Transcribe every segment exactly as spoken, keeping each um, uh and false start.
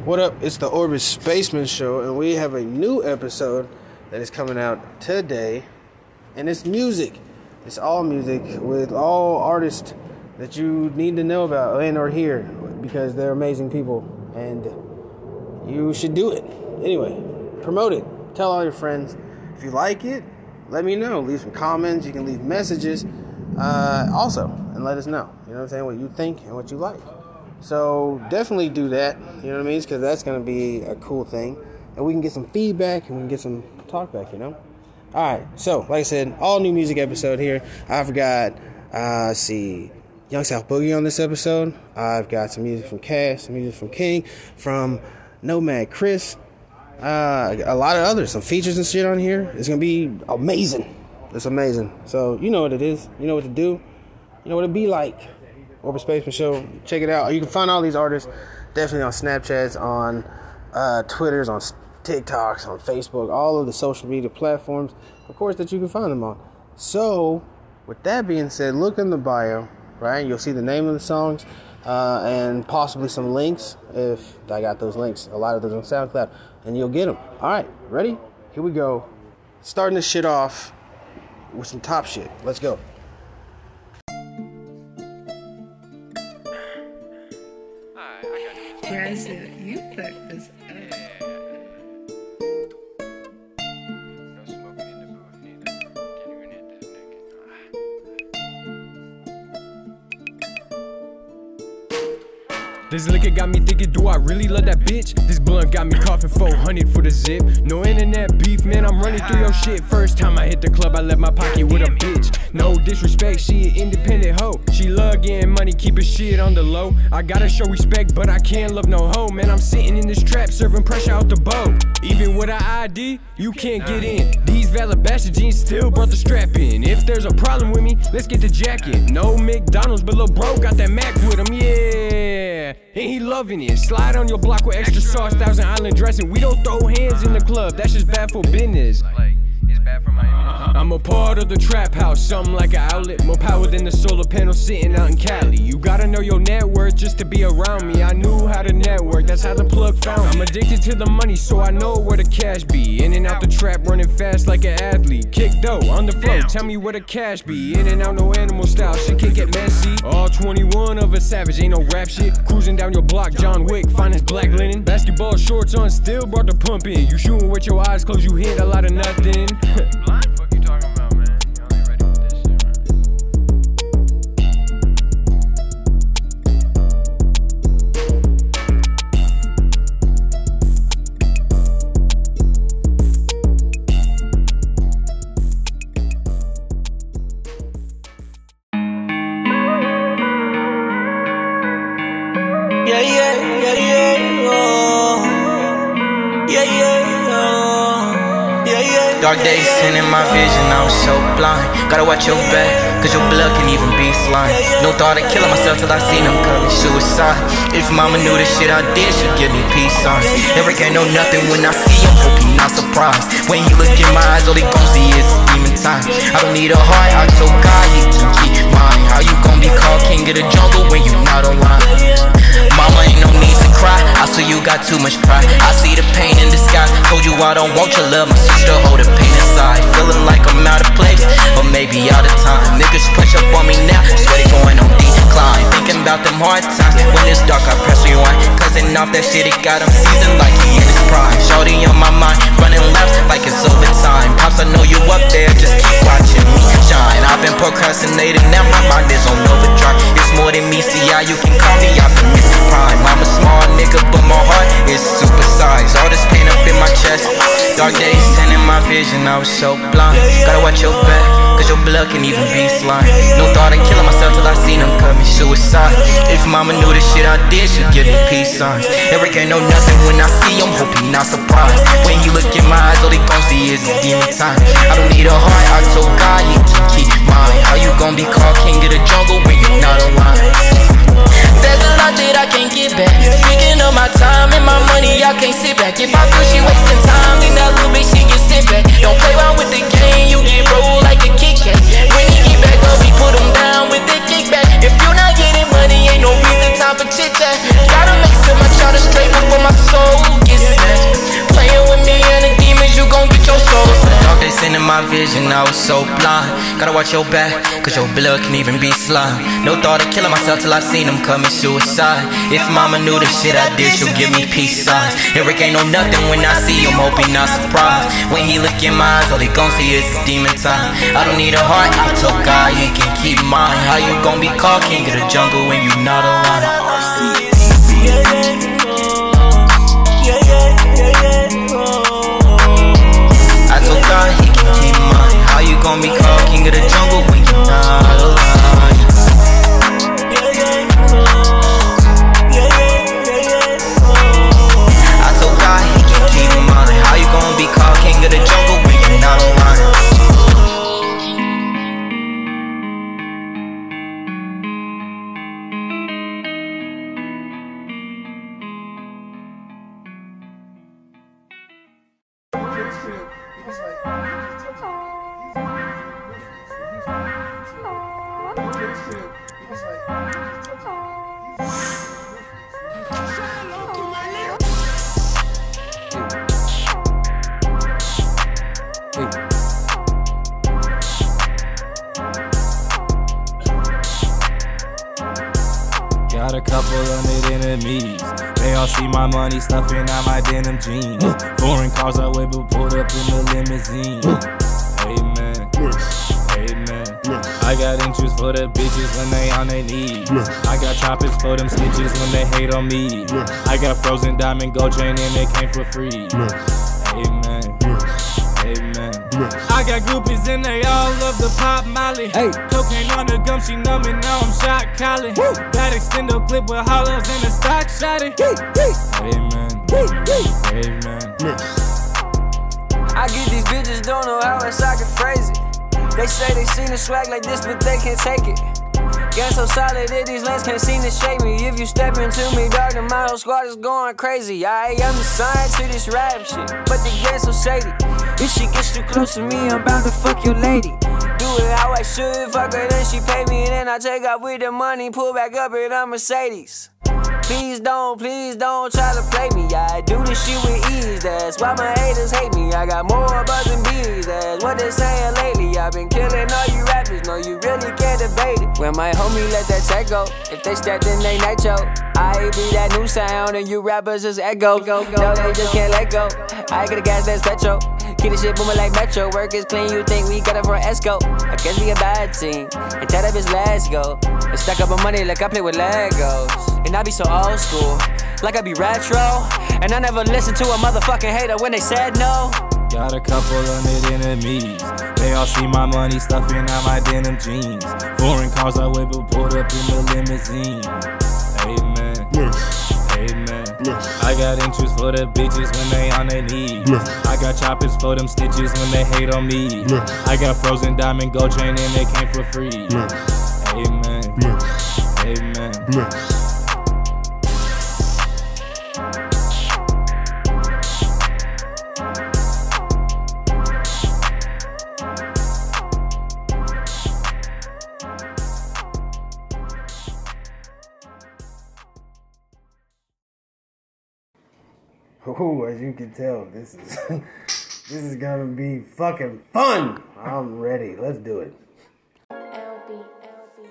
What up? It's the Orbit Spaceman Show, and we have a new episode that is coming out today. And it's music. It's all music with all artists that you need to know about and or hear because they're amazing people, and you should do it. Anyway, promote it. Tell all your friends. If you like it, let me know. Leave some comments. You can leave messages uh, also, and let us know. You know what I'm saying? What you think and what you like. So definitely do that, you know what I mean? Because that's going to be a cool thing. And we can get some feedback and we can get some talk back, you know? All right, so like I said, all new music episode here. I've got, uh, let's see, Young South Boogie on this episode. I've got some music from Cass, some music from King, from Nomad Chris. Uh, a lot of others, some features and shit on here. It's going to be amazing. It's amazing. So you know what it is. You know what to do. You know what it be like. Orbit Spaceman Show. Check it out. You can find all these artists definitely on Snapchats, on uh, Twitters, on TikToks, on Facebook, all of the social media platforms, of course, that you can find them on. So, with that being said, look in the bio, right? You'll see the name of the songs uh, and possibly some links if I got those links. A lot of those on SoundCloud, and you'll get them. All right, ready? Here we go. Starting this shit off with some top shit. Let's go. Brazil, you fucked this up. This liquor got me thinking, do I really love that bitch? This blunt got me coughing four hundred for the zip. No internet beef, man, I'm running through your shit. First time I hit the club, I left my pocket with a bitch. No disrespect, she an independent hoe. She love getting money, keeping shit on the low. I gotta show respect, but I can't love no hoe. Man, I'm sitting in this trap, serving pressure out the boat. Even with an I D, you can't get in. These Valabasha jeans still brought the strap in. If there's a problem with me, let's get the jacket. No McDonald's, but lil' bro got that Mac with him, yeah. And he loving it. Slide on your block with extra sauce, Thousand Island dressing. We don't throw hands in the club, that's just bad for business. Like, it's bad for my image. I'm a part of the trap house, something like an outlet. More power than the solar panel sitting out in Cali. You gotta know your net worth just to be around me. I knew how to network, that's how the plug found me. I'm addicted to the money, so I know where the cash be. In and out the trap, running fast like an athlete. Kick dough on the floor, tell me where the cash be. In and out, no animal style, shit can get messy. All twenty-one of a savage, ain't no rap shit. Cruising down your block, John Wick, finest black linen. Basketball shorts on, still brought the pump in. You shooting with your eyes closed, you hit a lot of nothing. Yeah, yeah, yeah, yeah, oh. Yeah, yeah, oh. Yeah, yeah. Dark days seen in my vision, I was so blind. Gotta watch your back, cause your blood can even be slime. No thought of killing myself till I seen him commit suicide. If mama knew the shit I did, she'd give me peace signs. Eric ain't know nothing when I see him, hope he not surprised. When he look in my eyes, all he gon' see is demon time. I don't need a heart, I told God he can keep mine. How you gon' be called king of the jungle when you not online? Mama, ain't no need to cry, I see you got too much pride. I see the pain in the sky, told you I don't want your love. My sister hold the pain inside, feeling like I'm out of place, or maybe out of time. Niggas push up on me now, swear they going on decline. Thinking about them hard times, when it's dark I press rewind. Cousin off that shit, it got him seasoned like he in his prime. Shorty on my mind, running laps like it's overtime. Pops, I know you up there, just keep watching me shine. I've been procrastinating, now my mind is on overdrive. It's more than me, see how you can call me optimistic prime. I'm a small nigga, but my heart is supersized. All this pain up in my chest, dark days sending my vision, I was so blind. Gotta watch your back, cause your blood can even be slime. No thought of killing myself till I seen him commit suicide. If mama knew the shit I did, she'd give me peace signs. Eric ain't know nothing when I see him, hope he not surprised. When he look in my eyes, all he gon' see is demon time. I don't need a heart, I told God he can keep mine. How you gon' be called king of the jungle when you not aligned? There's a lot that I can't get back. Speaking of my time and my money, I can't sit back. If I feel she wasting time, then that little bitch she get sent back. Don't play around with the game, you get rolled like a Kit Kat. When he get back up, we put him down with the kickback. If you're not getting money, ain't no reason time for chit chat. Gotta make sure my child is straight before my soul vision, I was so blind. Gotta watch your back, cause your blood can even be slime. No thought of killing myself till I seen him commit suicide. If mama knew the shit I did, she'll give me peace signs. Eric ain't know nothing when I see him, hope he not surprised. When he look in my eyes, all he gon' see is his demon time. I don't need a heart, I told God he can keep mine. How you gon' be called king of the jungle when you not alive? I told God he can keep mine. How you gon' be called king of the jungle when you not alive? I told God he can keep mine. How you gon' be called king of the jungle when you not alive? Got a couple hundred enemies. They all see my money stuffing out my denim jeans. Foreign cars I whip but pulled up in the limousine. Amen. Amen. I got interest for the bitches when they on their knees. I got choppers for them snitches when they hate on me. I got frozen diamond gold chain and it came for free. Amen. Amen. I got groupies and they all love the pop Molly. Hey. Cocaine on the gum, she numbing, now I'm shot calling. That extendo clip with hollows and the stock shot it. Amen. Amen. I get these bitches, don't know how else I can phrase it. They say they seen the swag like this, but they can't take it. Got so solid that these lanes can't seem to shake me. If you step into me, dog, the my whole squad is going crazy. I am the sign to this rap shit, but the game so shady. If she gets too close to me, I'm bound to fuck your lady. Do it how I should, fuck her, then she pay me, and then I take off with the money, pull back up in a Mercedes. Please don't, please don't try to play me. I do this shit with ease, that's why my haters hate me. I got more buzz than bees, that's what they saying lately. I've been killing all you rappers, no, you really can't debate it. When my homie let that tech go, if they step then they nitro. I be that new sound and you rappers just echo. No, they just can't let go. I get a gas that's petrol. Keep the shit booming like Metro. Work is clean, you think we got it for Esco. I guess we a bad team, and tell that bitch let's go. And stack up my money like I play with Legos. And I be so old school, like I be retro. And I never listen to a motherfucking hater when they said no. Got a couple hundred enemies. They all see my money stuffing out my denim jeans. Foreign cars I whip but pulled up in the limousine. Amen. Amen. I got interest for the bitches when they on their knees. I got choppers for them stitches when they hate on me. I got frozen diamond gold chain and it came for free. Amen. Amen. Ooh, as you can tell, this is this is gonna be fucking fun. I'm ready. Let's do it. L B, L B.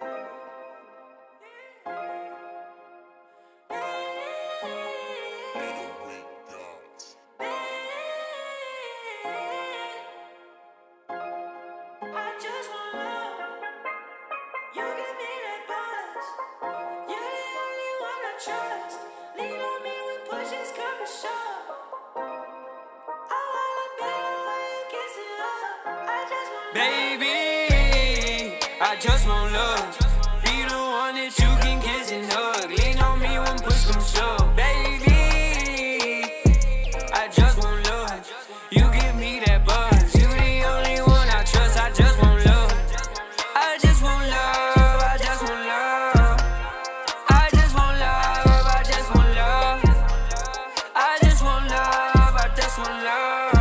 Baby, I just want love. Be the one that you can kiss and hug. Lean on me when push comes shove. Baby, I just want love. You give me that buzz. You the only one I trust. I just want love. I just want love. I just want love. I just want love. I just want love. I just want love. I just want love.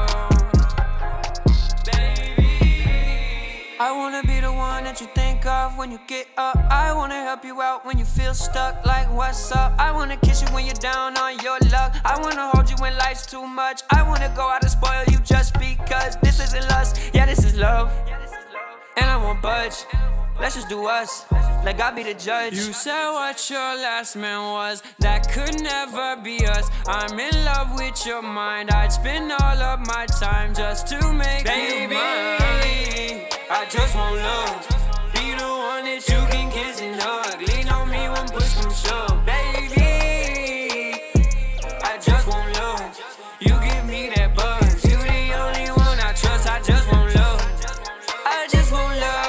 I wanna be the one that you think of when you get up. I wanna help you out when you feel stuck. Like what's up? I wanna kiss you when you're down on your luck. I wanna hold you when life's too much. I wanna go out and spoil you just because. This isn't lust, yeah, this is love. And I won't budge. Let's just do us, like God be the judge. You said what your last man was, that could never be us. I'm in love with your mind. I'd spend all of my time just to make Baby, you mine. I just want love. Be the one that you can kiss and hug. Lean on me when push comes shove. Baby, I just want love. You give me that buzz. You the only one I trust. I just want love. I just want love.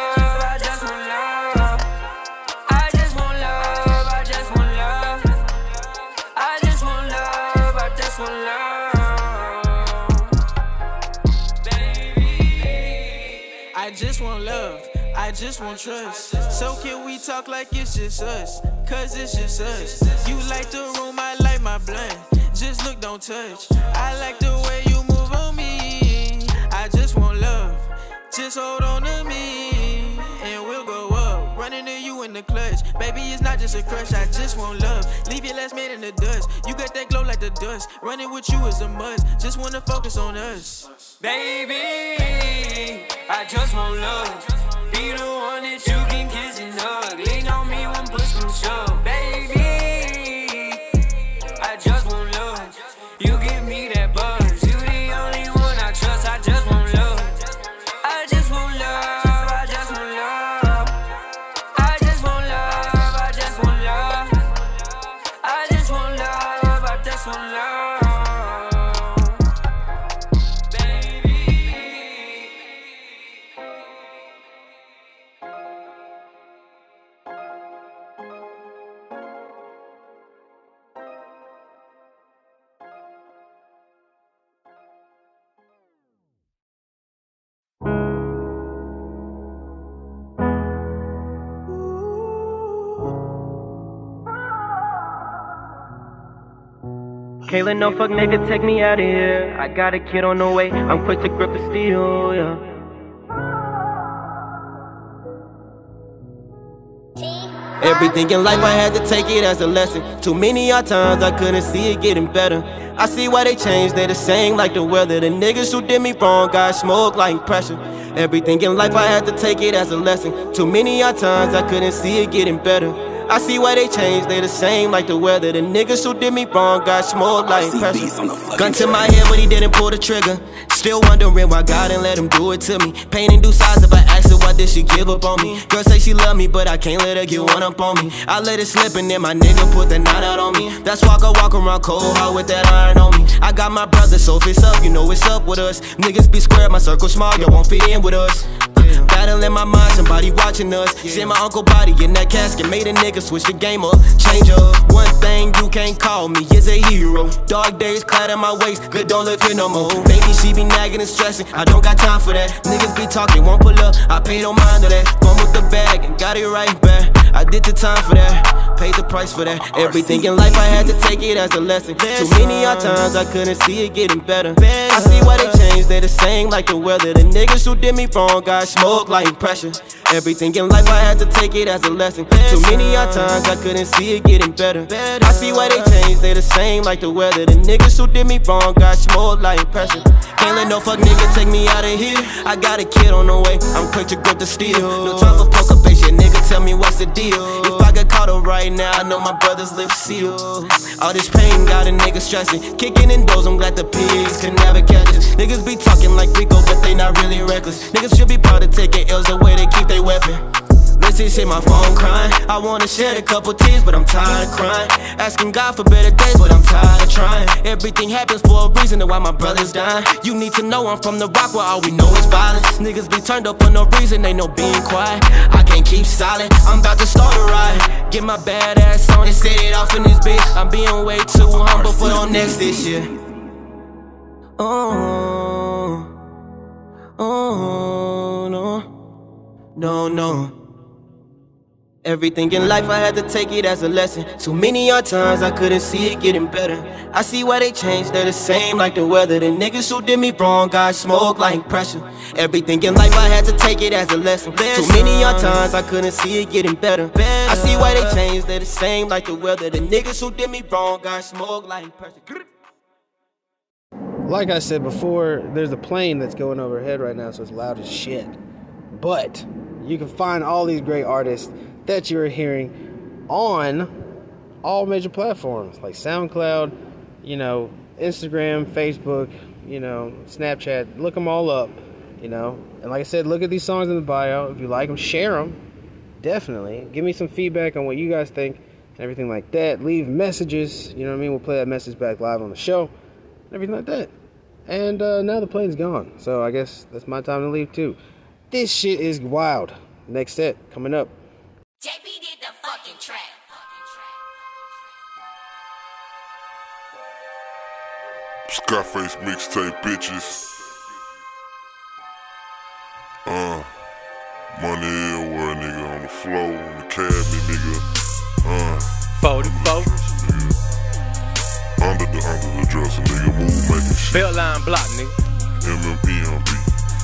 I just want love, I just want trust. So can we talk like it's just us? Cause it's just us. You like the room, I like my blunt. Just look, don't touch. I like the way you move on me. I just want love, just hold on to me. And we'll go up, running to you in the clutch. Baby, it's not just a crush, I just want love. Leave your last man in the dust. You got that glow like the dust. Running with you is a must, just wanna focus on us. Baby, I just want love. Be the one that you can kiss and hug. Lean on me when push comes shove. Baby, I just want love. You give me that buzz. You the only one I trust. I just want love. I just want love. I just want love. I just want love. I just want love. I just want love. I just want love. Kayla, no fuck nigga, take me out of here. I got a kid on the way, I'm quick to grip the steel, yeah. Everything in life I had to take it as a lesson. Too many odd times I couldn't see it getting better. I see why they changed, they the same like the weather. The niggas who did me wrong got smoke like pressure. Everything in life I had to take it as a lesson. Too many odd times I couldn't see it getting better. I see why they changed, they the same like the weather. The niggas who did me wrong got smoke like pressure. Gun to my head but he didn't pull the trigger. Still wondering why God didn't let him do it to me. Pain in due size, if I ask her why did she give up on me. Girl say she love me but I can't let her get one up on me. I let it slip and then my nigga put the knot out on me. That's why I walk around cold hard with that iron on me. I got my brother, so if it's up, you know it's up with us. Niggas be square, my circle small, y'all won't fit in with us. Battling my mind, somebody watching us. See my uncle body in that casket, made a nigga switch the game up, change up. One thing you can't call me is a hero. Dark days clad in my waist, good don't live here no more. Baby, she be nagging and stressing, I don't got time for that. Niggas be talking, won't pull up, I pay no mind to that. Fun with the bag and got it right back. I did the time for that, paid the price for that. Everything in life I had to take it as a lesson. Too many odd times I couldn't see it getting better. I see why they changed, they the same like the weather. The niggas who did me wrong got smoke like pressure. Everything in life I had to take it as a lesson. Too many odd times I couldn't see it getting better. I see why they changed, they the same like the weather. The niggas who did me wrong got smoke like pressure. Can't let no fuck nigga take me out of here. I got a kid on the way, I'm quick to grip the steel. No time for poker face, yeah, nigga, tell me what's the deal. If I get caught up right now, I know my brother's lips sealed. All this pain got a nigga stressing. Kicking in doors, I'm glad the pigs can never catch us. Niggas be talking like Rico, but they not really reckless. Niggas should be proud of taking L's the way they keep their weapon. Listen, shit, my phone crying. I wanna shed a couple tears, but I'm tired of crying. Asking God for better days, but I'm tired of trying. Everything happens for a reason, and why my brother's dying. You need to know I'm from the rock where all we know is violence. Niggas be turned up for no reason, they know being quiet. I can't keep silent, I'm about to start a riot. Get my bad ass on and set it off in this bitch. I'm being way too humble for no next this year. Oh, oh, no, no, no. Everything in life I had to take it as a lesson. Too many odd times I couldn't see it getting better. I see why they changed, they're the same like the weather. The niggas who did me wrong got smoke like pressure. Everything in life I had to take it as a lesson. Too many odd times I couldn't see it getting better. I see why they changed, they're the same like the weather. The niggas who did me wrong got smoke like pressure. Like I said before, there's a plane that's going overhead right now, so it's loud as shit. But you can find all these great artists that you're hearing on all major platforms like SoundCloud, you know, Instagram, Facebook, you know, Snapchat. Look them all up, you know. And like I said, look at these songs in the bio. If you like them, share them. Definitely. Give me some feedback on what you guys think and everything like that. Leave messages, you know what I mean? We'll play that message back live on the show and everything like that. And uh, now the plane's gone, so I guess that's my time to leave too. This shit is wild. Next set coming up. J P did the fucking track. Scarface mixtape, bitches. Uh, money everywhere, nigga. On the floor, in the cabinet, nigga. Uh, forty-four. Under the, under the dresser, nigga. Move making shit. Belt line block, nigga. M M E M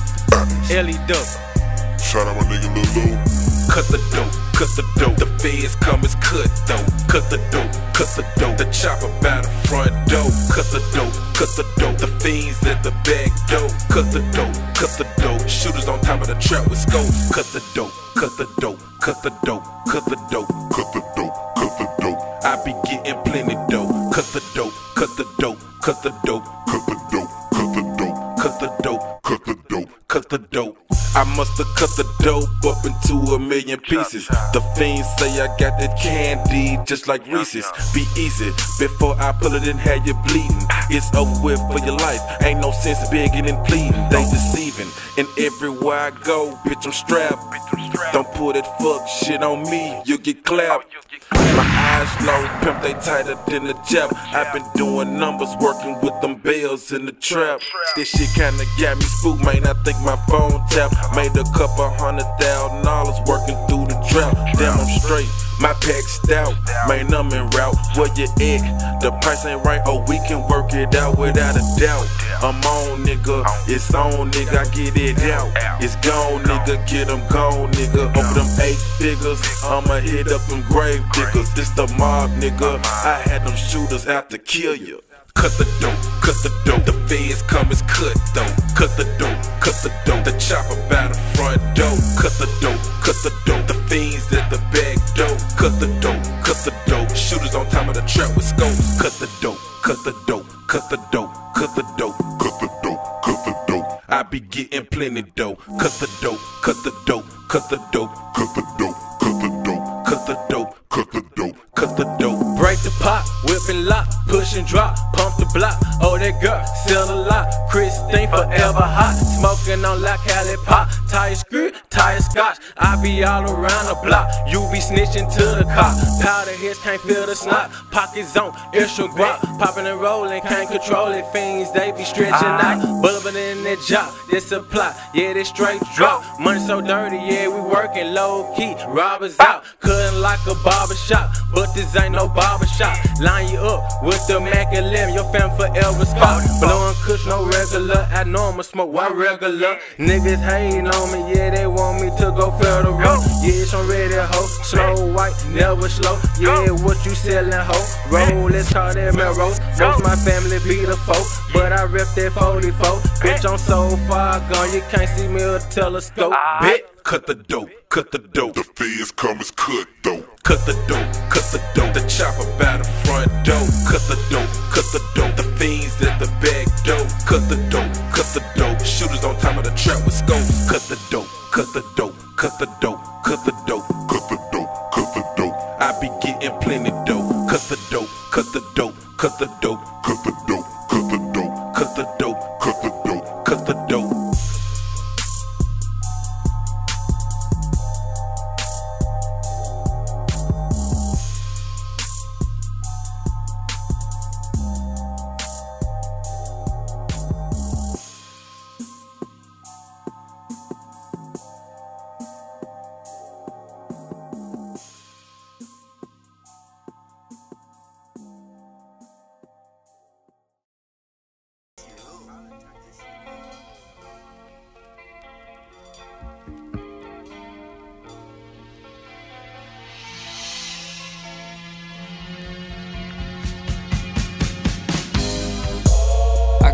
B. L E double. Shout out my nigga Lil Lou. Cut the dope, cut the dope. The feds come as cut dope. Cut the dope, cut the dope. The chopper by the front door. Cut the dope, cut the dope. The fiends at the back door. Cut the dope, cut the dope. Shooters on top of the trap with scopes. Cut the dope, cut the dope, cut the dope, cut the dope, cut the dope, cut the dope. I be getting plenty dope. Cut the dope, cut the dope, cut the dope, cut the dope, cut the dope, cut the dope, cut the dope, cut the dope. I musta cut the dope up into a million pieces. The fiends say I got that candy just like Reese's. Be easy before I pull it and have you bleeding. It's over with for your life. Ain't no sense begging and pleading. They deceiving. And everywhere I go, bitch, I'm strapped. Don't put that fuck shit on me, you get clapped. My eyes low, pimp, they tighter than the jab. I've been doing numbers, working with them bells in the trap. This shit kinda got me spooked, man. I think my phone tapped. Made a couple hundred thousand dollars working through the drought. Damn, I'm straight. My pack stout, man, I'm en route. Where you at? The price ain't right, oh, we can work it out without a doubt. I'm on, nigga, it's on, nigga, I get it out. It's gone, nigga, get them gone, nigga. Over them eight figures, I'ma hit up them grave diggers. This the mob, nigga, I had them shooters out to kill you. Cut the dope, cut the dope. The feds come as cut dope. Cut the dope, cut the dope. The chopper by the front door. Cut the dope, cut the dope. The fiends at the back door. Cut the dope, cut the dope. Shooters on top of the trap with scopes. Cut the dope, cut the dope, cut the dope, cut the dope, cut the dope, cut the dope. I be getting plenty dope. Cut the dope, cut the dope, cut the dope, cut the dope, cut the dope, cut the dope, cut the dope, cut the dope. Break the pot, whip and lock, push and drop, pump the block. Oh, that girl, sell a lot. Christine forever hot, smoking on La Cali pop. Tire screw, tire scotch. I be all around the block. You be snitching to the cop. Powder heads can't feel the snot. Pockets on extra guap, popping and rolling, can't control it. Fiends they be stretching out, bullet in that job. This a plot, yeah, this straight drop. Money so dirty, yeah, we working low key. Robbers out, cutting like a barber shop, but this ain't no barber shop. Line you up with the Mac eleven, your fam forever spot. Blowing kush, no regular. I know I'ma smoke one regular. Niggas hating on me, yeah, they want me to go federal. Yeah, it's on ready, ho. Slow white, never slow. Yeah, what you sellin', ho? Roll, let's call that Melrose. Most my family be the folk, but I rep that forty-four. Bitch, I'm so far gone, you can't see me with a telescope. Bitch. Cut the dope, cut the dope. The feds come as cut dope. Cut the dope, cut the dope. The chopper by the front door. Cut the dope, cut the dope. The fiends at the back door. Cut the dope, cut the dope. Shooters on top of the trap with scopes. Cut the dope, cut the dope, cut the dope, cut the dope, cut the dope, cut the dope. I be getting plenty dope. Cut the dope, cut the dope, cut the dope, cut the dope, cut the dope, cut the dope, cut the dope, cut the dope.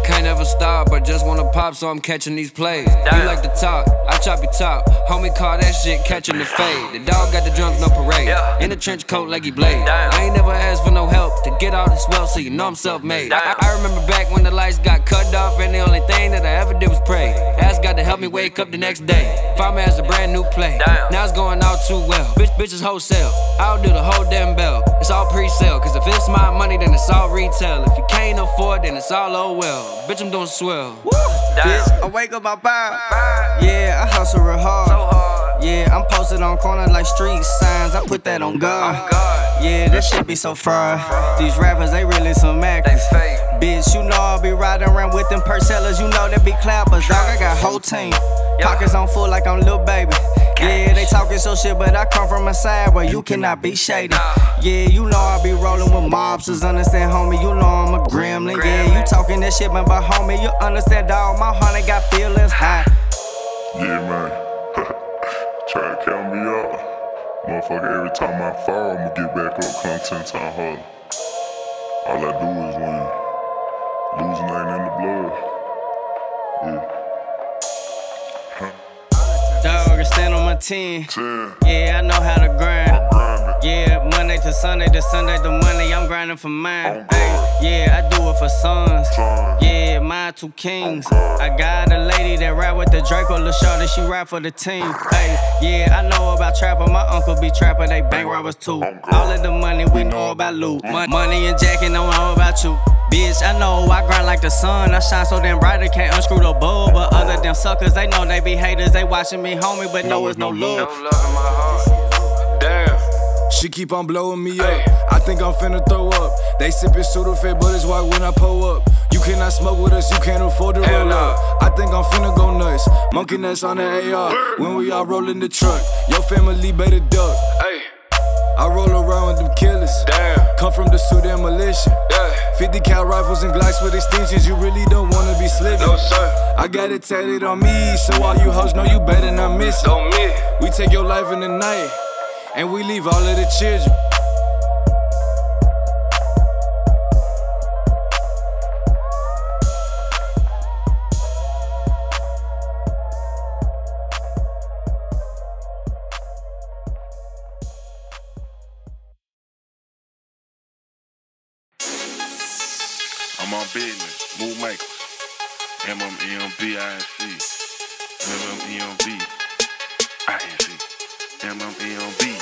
can't ever stop, I just wanna pop, so I'm catching these plays. You like to talk, I chop your top. Homie call that shit catching the fade. The dog got the drums, no parade. In the trench coat like he blade. I ain't never asked for no help to get all this wealth, so you know I'm self-made. I, I remember back when the lights got cut off, and the only thing that I ever did was pray. Ask God to help me wake up the next day. Find me as a brand new play. Now it's going all too well. Bitch, bitches wholesale. I'll do the whole damn bell. It's all pre-sale, cause if it's my money, then it's all retail. If you can't afford, then it's all oh well. Bitch, I'm doing swell. Bitch, I wake up about five. Yeah, I hustle real hard. So hard. Yeah, I'm posted on corner like street signs. I put that on God. Yeah, that shit be so fried. These rappers, they really some actors. Bitch, you know I'll be riding around with them purse-sellers. You know they be clappers. Dog, I got whole team. Pockets on full like I'm Lil Baby. Yeah, they talking so shit, but I come from a side where you cannot be shady. Yeah, you know I be rolling with mobsters, understand, homie, you know I'm a gremlin. Yeah, you talking that shit, man, but homie, you understand, dog, my honey got feelings high. Yeah, man. Try to count me out. Motherfucker, every time I fall, I'ma get back up, come ten times harder. All I do is win. Losing ain't in the blood. Yeah. Dog, I stand on my ten. Yeah, I know how to grind. Yeah, Monday to Sunday to Sunday to Monday, I'm grinding for mine. Ay, yeah, I do it for sons. Yeah, mine two kings. I got a lady that ride with the Draco, Lil' Shorty, she ride for the team. Ay, yeah, I know about trapper, my uncle be trapper, they bank robbers too. All of the money we know about loot. Money and Jackie don't know about you. Bitch, I know I grind like the sun. I shine so damn bright, I can't unscrew the bulb. But other than suckers, they know they be haters. They watching me, homie, but no, it's no love. Damn. She keep on blowing me up. I think I'm finna throw up. They sippin' Sudafed, but it's white when I pull up. You cannot smoke with us, you can't afford to roll up. I think I'm finna go nuts. Monkey nuts on the A R. When we all roll in the truck, your family better duck. I roll around with them killers. Damn. Come from the Sudan militia. Yeah. fifty cal rifles and Glocks with extensions. You really don't wanna be slipping. No, sir. I got it tatted on me, so all you hoes know you better not miss it. Don't miss. We take your life in the night, and we leave all of the children. I'm on business, move makers. M M E M B I N C. M M E M B I N C. M M E M B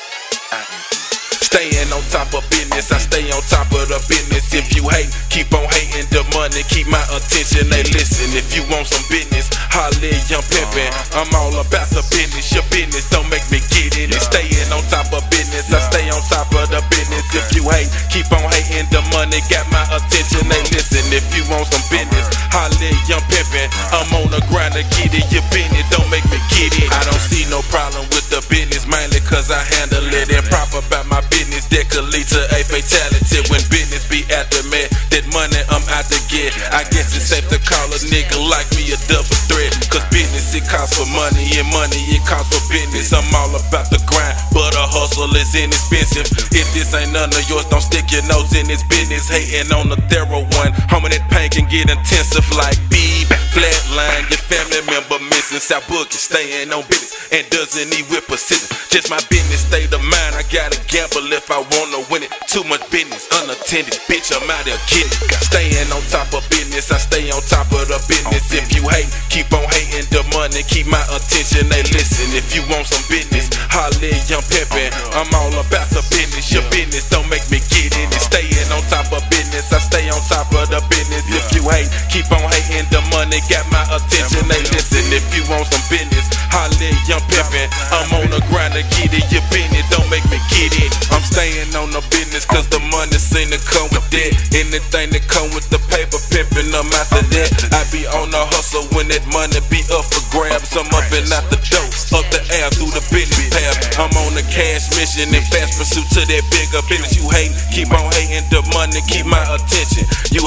I N C. Staying on top of business, I stay on top of the business. If you hate, keep on hating the money, keep my attention, they listen. If you want some business, holla young pimpin'. I'm all about the business, your business don't make me get in it. Staying on top of business, I stay on top of the business. If you hate, keep on hating the money, got my attention, they listen. If you want some business, holla young pimpin'. I'm on the grind to get it, your business don't make me get it. I don't see no problem with the business, mainly cause I handle it improper about my business that could lead to a fatality. When business be after me, that money I'm out to get. I guess it's safe to call a nigga like me a double threat. Cause business it costs for money, and money it costs for business. I'm all about the grind, but a hustle is inexpensive. If this ain't none of yours, don't stick your nose in this business. Hating on the thorough one, homie, that pain can get intensive like beep. Flatline, your family member missing. South Boogie staying on business and doesn't need whip precision. Just my business state of mind, I gotta gamble if I wanna win it. Too much business, unattended, bitch, I'm out here getting it. Staying on top of business, I stay on top of the business. If you hate, keep on hating the money, keep my attention, they listen. If you want some business, holla young pimpin'. I'm all about the business, your business don't make me get in it. Staying on top of business, I stay on top of the business. If you hate, keep on hating the money, got my attention, they listen. If you want some business, holla young pimpin'. I'm on the grind to get it, your business don't make me get it. I'm staying on the business cause the money seem to come with that. Anything that come with the paper pimpin', I'm after that. I be on the hustle when that money be up for grabs. I'm up and out the dope, up the air through the business path. I'm on the cash mission in fast pursuit to that bigger business. You hate, keep on hating the money, keep my attention. You haters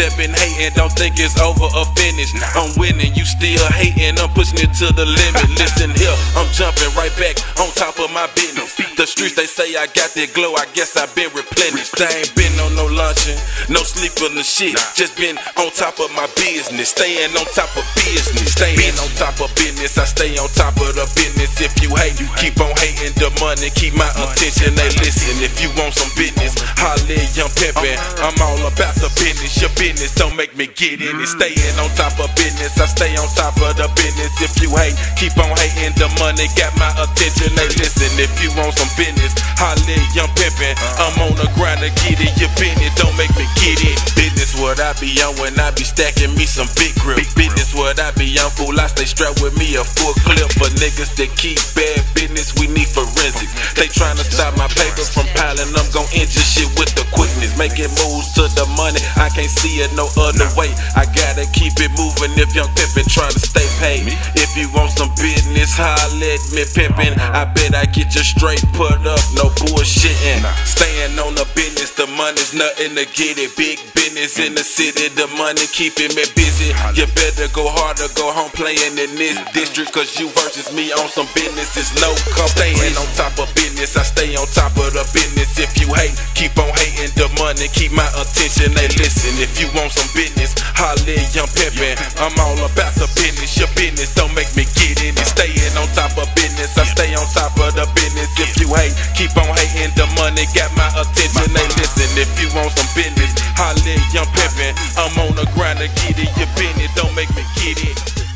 that been hating don't think it's over or finished. I'm winning, you still hating, I'm pushing it to the limit. Listen here, I'm jumping right back on top of my business. The streets, they say I got that glow, I guess I been replenished. I ain't been on no luncheon, no sleeping the shit. Just been on top of my business, staying on top of business. Staying on top of business, I stay on top of the business. If you hate, you keep on hating the money, keep my attention, they listen. If you want some business, holla young pimpin'. I'm all about the business, your business don't make me get in it. Staying on top of business, I stay on top of the business. If you hate, keep on hating the money, got my attention, they listen. If you want some business, holla young pimpin'. I'm on the grind to get it, your business don't make me get it. Business what I be on when I be stacking me some big grip. Business what I be on, fool, I stay strapped with me a full clip. For niggas that keep bad business, we need forensics. They tryna stop my paper from piling, I'm gon' injure shit with the quickness. Making moves to the money, I can't see it no other way. I gotta keep it moving if young pimpin' tryna stay paid. If you want some business, holla at me pimpin'. I bet I get you straight put up, no bullshittin'. Staying on the business, the money's nothing to get it. Big business in the city, the money keeping me busy. You better go harder, go home playing in this district, cause you versus me on some business is no competition. Staying on top of business, I stay on top of the business. If you hate, keep on hating the money, keep my attention, they listen. If you want some business, holla young pimpin'. I'm all about the business, your business don't make me get in it. Staying on top of business, I stay on top of the business. If you hate, keep on hating the money, got my attention, they listen. If you want some business, holla young pimpin'. I'm on the grind to get it, your business don't make me get it.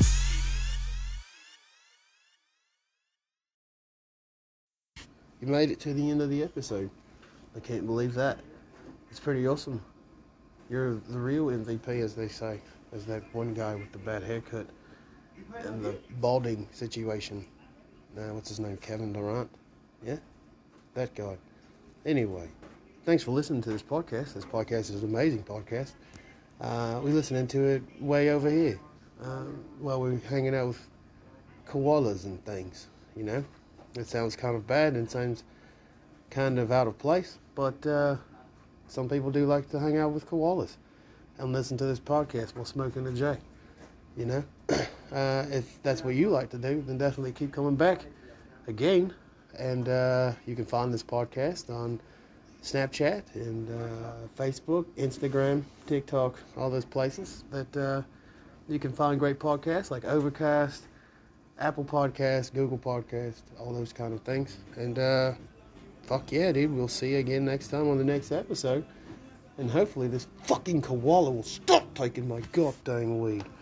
You made it to the end of the episode. I can't believe that. It's pretty awesome. You're the real M V P, as they say. As that one guy with the bad haircut and the balding situation. Now, what's his name? Kevin Durant? Yeah? That guy. Anyway, thanks for listening to this podcast. This podcast is an amazing podcast. Uh, we're listening to it way over here. Um, while we're hanging out with koalas and things, you know? It sounds kind of bad and sounds kind of out of place, but uh, some people do like to hang out with koalas and listen to this podcast while smoking a J, you know? uh, if that's what you like to do, then definitely keep coming back again. And uh, you can find this podcast on Snapchat and uh, Facebook, Instagram, TikTok, all those places that uh, you can find great podcasts like Overcast, Apple Podcast, Google Podcast, all those kind of things. And uh, fuck yeah, dude, we'll see you again next time on the next episode. And hopefully this fucking koala will stop taking my goddamn weed.